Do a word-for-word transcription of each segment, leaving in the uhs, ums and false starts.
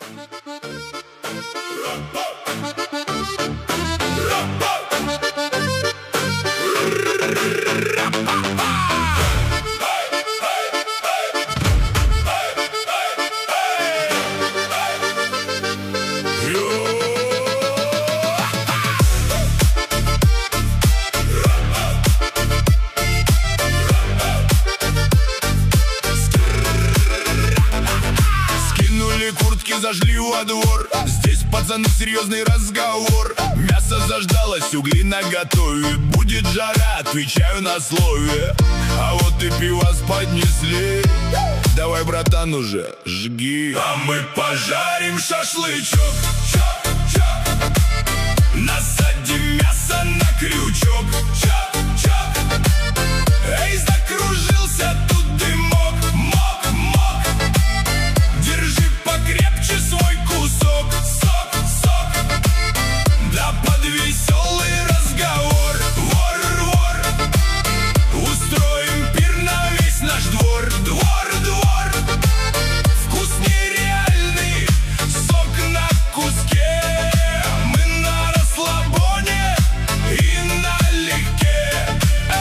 Зажгли во двор, здесь, пацаны, серьезный разговор. Мясо заждалось, угли наготове, будет жара, отвечаю на слове. А вот и пивас поднесли, давай, братан, уже жги. А мы пожарим шашлычок, чок, чок. Насадим мясо на крючок, чок, чок. Эй, закружился тут дымок, мок, мок. Держи покрепче свой кусок, сок, сок. Да под веселый разговор, вор, вор. Устроим пир на весь наш двор, двор, двор. Вкус нереальный, сок на куске. Мы на расслабоне и налегке.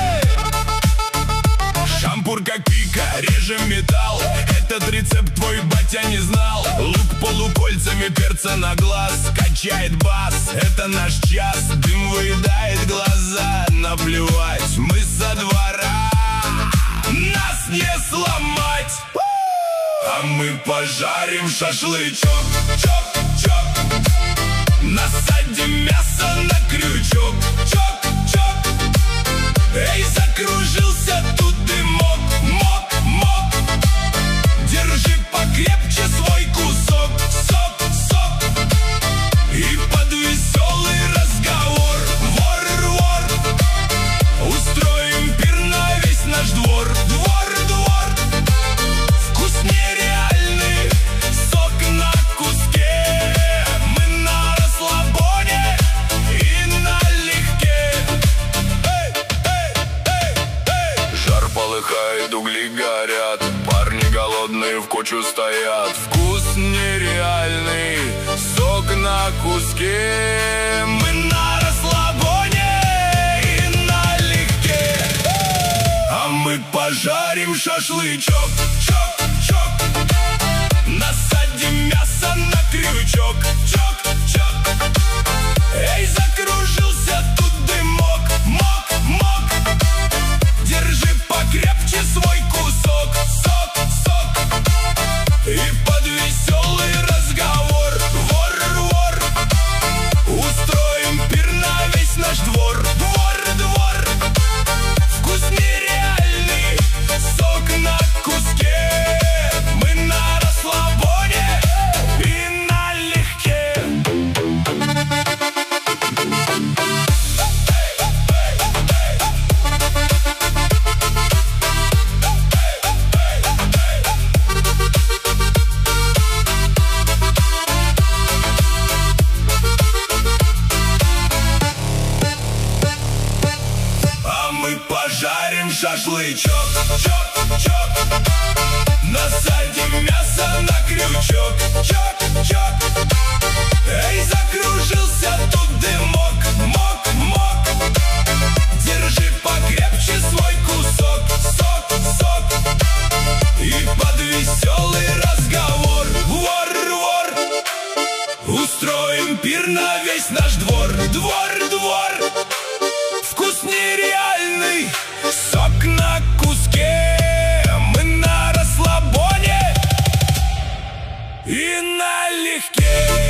Шампур как пика, режем металл. Этот рецепт твой батя не знал. Лук полукольцами, перца на глаз. Качает бас, это наш час. Дым выедает глаза, наплевать, мы со двора, нас не сломать. А мы пожарим шашлычок, чок, чок. Насадим мясо на крючок, чок, чок. Эй, закружился тут дымок, мок, мок. Держи покрепче свой кусок, сок, сок. И под веселый разговор, вор, вор. Устроим пир на весь наш двор, двор, двор. Вкус нереальный, сок на куске. Мы на расслабоне и налегке. Эй, эй, эй, эй. Жар полыхает, угли горят. Парни голодные в кучу стоят. Вкус нереальный, сок на куске. Мы на расслабоне и налегке. А мы пожарим шашлычок, чок, чок. Насадим мясо на крючок, чок, чок. Эй, закружился тут дымок, мок, мок. Держи покрепче свой кусок, сок, сок. И под веселый разговор, вор, вор. Устроим пир на весь наш двор, двор, двор. Вкус нереальный, сок на куске. Мы на расслабоне и налегке. Пожарим шашлычок, чок, чок. Насадим мясо на крючок, чок, чок. Эй, закружился тут дымок, мок, мок. Держи покрепче свой кусок, сок, сок. И под веселый разговор, вор, вор. Устроим пир на весь наш двор, двор, двор. Вкус нереальный, сок на куске. Мы на расслабоне и налегке.